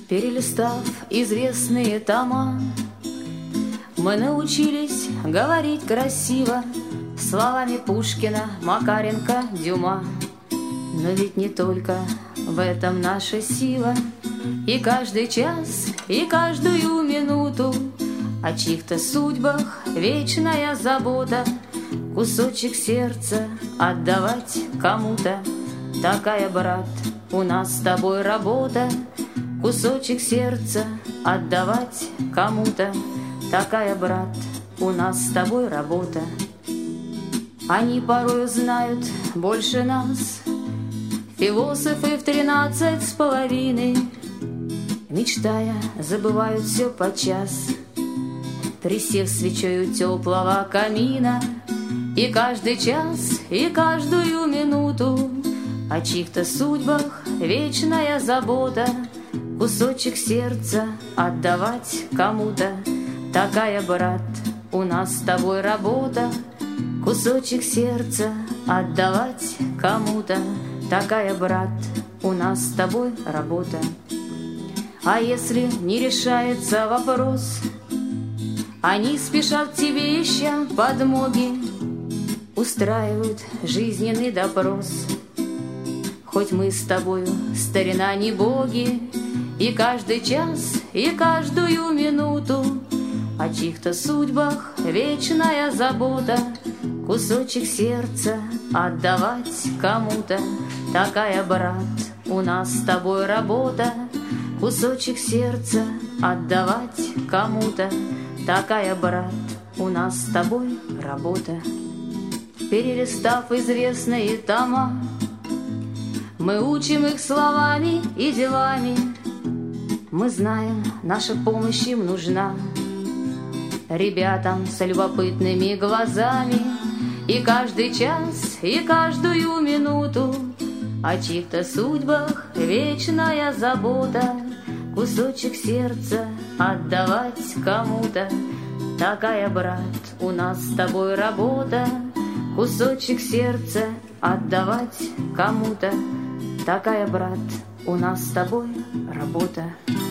Перелистав известные тома, мы научились говорить красиво словами Пушкина, Макаренко, Дюма. Но ведь не только в этом наша сила, и каждый час, и каждую минуту о чьих-то судьбах вечная забота, кусочек сердца отдавать кому-то. Такая, брат, у нас с тобой работа, кусочек сердца отдавать кому-то. Такая, брат, у нас с тобой работа. Они порою знают больше нас, философы в 13,5, мечтая, забывают все подчас, присев свечой у теплого камина. И каждый час, и каждую минуту о чьих-то судьбах вечная забота, кусочек сердца отдавать кому-то. Такая, брат, у нас с тобой работа, кусочек сердца отдавать кому-то. Такая, брат, у нас с тобой работа. А если не решается вопрос, они спешат к тебе, ища подмоги, устраивают жизненный допрос. Хоть мы с тобою, старина, не боги, и каждый час, и каждую минуту о чьих-то судьбах вечная забота, кусочек сердца отдавать кому-то. Такая, брат, у нас с тобой работа, кусочек сердца отдавать кому-то. Такая, брат, у нас с тобой работа. Перелистав известные тома, мы учим их словами и делами. Мы знаем, наша помощь им нужна ребятам с любопытными глазами. И каждый час, и каждую минуту о чьих-то судьбах вечная забота, кусочек сердца отдавать кому-то. Такая, брат, у нас с тобой работа, кусочек сердца отдавать кому-то. Такая, брат, у нас с тобой работа.